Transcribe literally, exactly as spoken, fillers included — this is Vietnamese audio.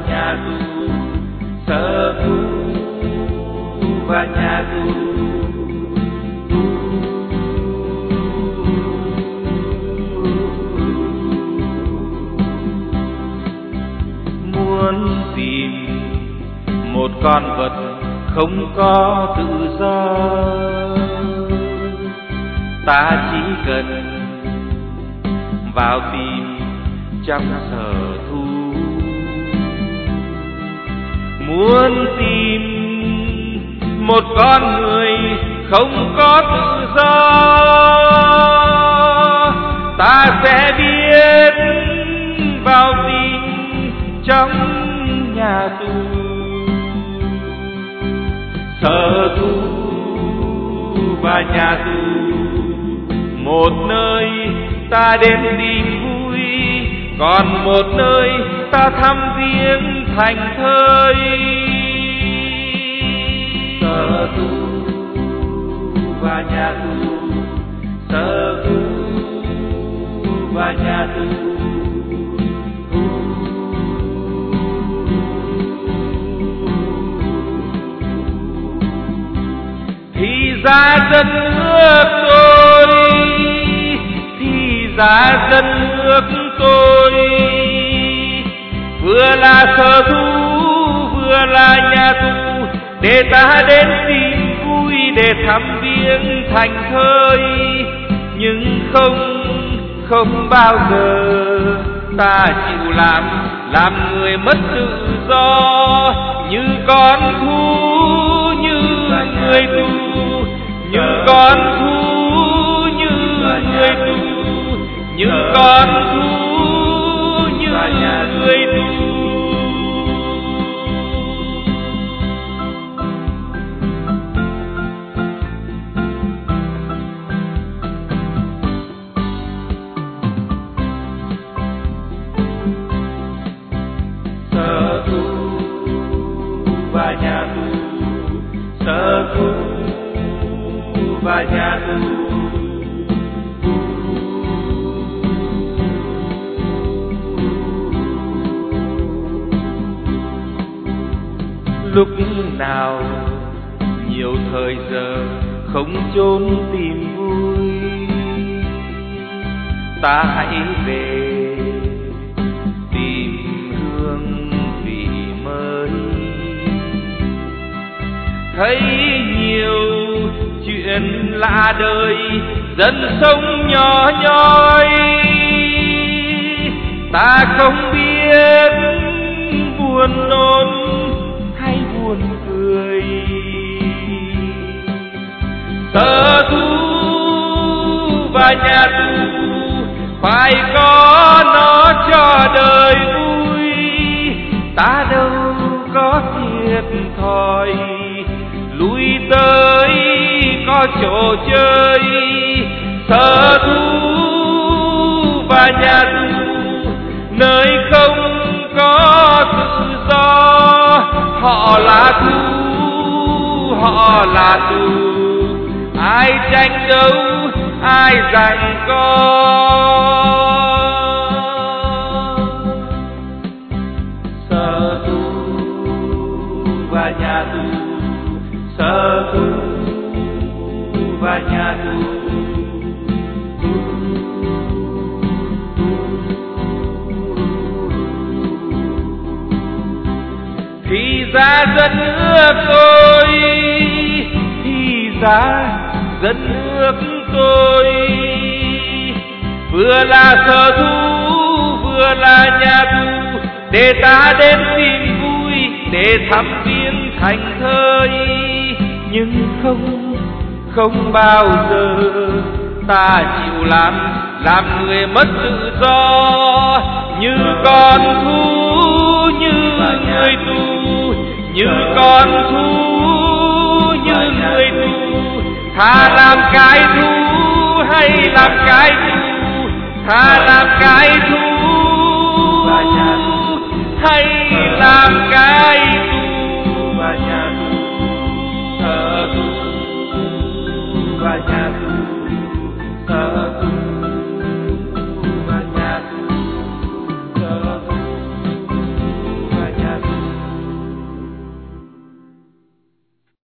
nhà tù, sở thú và nhà tù. Muốn tìm một con vật không có tự do, ta chỉ cần vào tìm trong sở thú. Muốn tìm một con người không có tự do, ta sẽ biết vào tìm trong nhà tù. Sở thú và nhà tù, một nơi ta đến tìm vui, còn một nơi ta thăm viếng thành thơi. Sở thú và nhà tù, sở thú và nhà tù. Thì ra đất nước tôi, thì ra đất nước tôi, vừa là sở thú vừa là nhà tù, để ta đến tìm vui, để thăm viếng thành thơi. Nhưng không, không bao giờ ta chịu làm, làm người mất tự do. Như con thú, như người tù, như con thú, như người tù, như con thú, như người tù. Sở thú và nhà tù, sở thú và nhà tù. Lúc nào nhiều thời giờ không chốn tìm vui, ta hãy về tìm hương vị mới. Thấy nhiều chuyện lạ đời, dân sống nhỏ nhoi, ta không biết buồn nôn hay buồn cười. Sở thú và nhà tù phải có nó cho đời vui, ta đâu có thiệt thòi, lui tới có chỗ chơi. Sở thú và nhà tù, nơi không có tự do, họ là thú, họ là tù, ai tranh đấu, ai giành co. Sở thú và nhà tù, sở thú và nhà tù. Thì ra đất nước tôi, thì ra đất nước tôi, vừa là sở thú vừa là nhà tù, để ta đến tìm vui, để thăm viếng thành thơi. Nhưng không, không bao giờ ta chịu làm, làm người mất tự do. Như con thú, như người tù, như con thú, như người tù, thà làm cái thú hay làm cái tù, thà làm cái thú